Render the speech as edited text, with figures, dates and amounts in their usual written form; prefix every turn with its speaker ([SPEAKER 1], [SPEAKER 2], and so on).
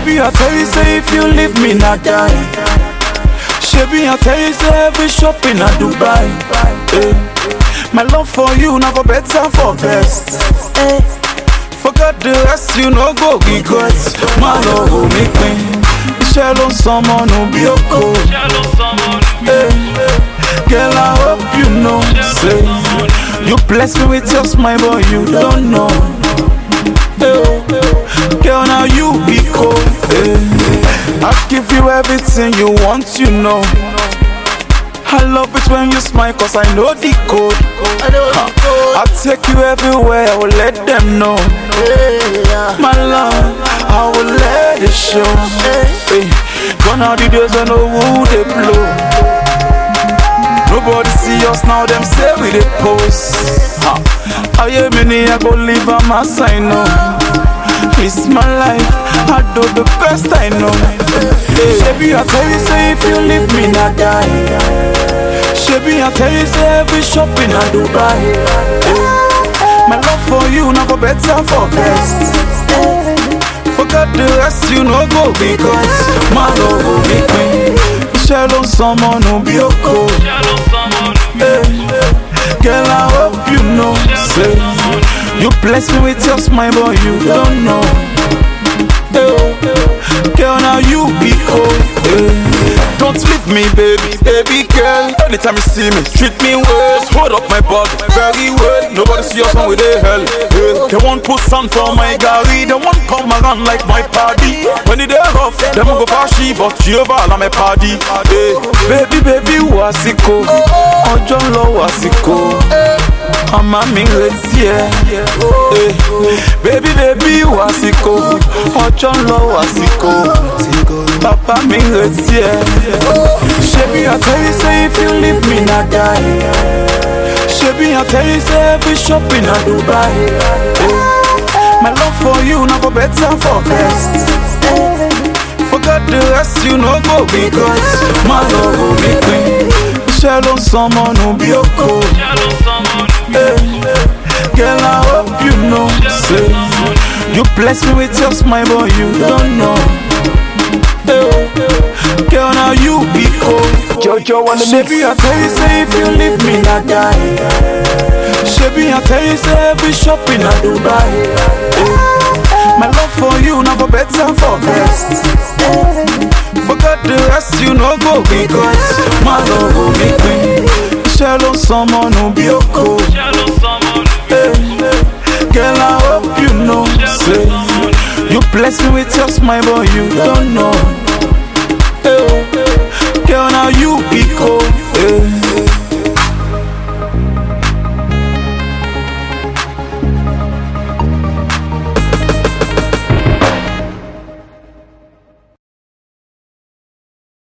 [SPEAKER 1] Shebi I tell you say if you leave me not die. Shebi I tell you say every shopping I Dubai. My love for you never better for best. Forget the rest, you no go regret. My love will make me shell on someone who be a cold. Girl, I hope you know. Say you bless me with your smile, but you don't know. Girl, now you be cold. I'll give you everything you want, you know. I love it when you smile, cause I know the code. I'll take you everywhere, I will let them know. My love, I will let it show. Gone are the days when no wood they blow. Nobody see us now, them say we they pose. I hear me, I go live on my side now. It's my life, I do the best I know. Shebi I tell you say if you leave me not die. Shebi I tell you say every shopping I Dubai. My love for you never better for best. Forget the rest, you no go because my love will make me shell on someone who be a cold. Girl, I hope you know. Say you bless me with your smile, but you don't know. Girl, now you be cold. Don't leave me, baby, baby girl. Anytime you see me, treat me well. Just hold up my body very well. Nobody see us when we dey hell. They won't put sun for my Gary. They won't come around like my party. When they rough, them go fashy, but Jehovah la my party. Baby, baby, wasiko. Ojo lo wasiko. Ama mi retí ẹ. Baby, baby, wasiko. Ojo lo wasiko. Papa mi retí ẹ. Shebi I tell you say if you leave me not die. Shebi I tell you say every shopping I Dubai. My love for you never better for best. Forget the rest, you no go because my love will make me shell on someone who be a cold. Girl, I hope you know. Say you bless me with your smile, but you don't know. Girl, now you be cold.
[SPEAKER 2] Jojo on the mix.
[SPEAKER 1] Shebi I tell you say if you leave me not die. Shebi I tell you say every shopping I Dubai. My love for you never better for best. Forget the rest, you no go because my love will make me shell on someone who be a cold. Girl, I hope you know. Say you bless me with your smile, but you don't know.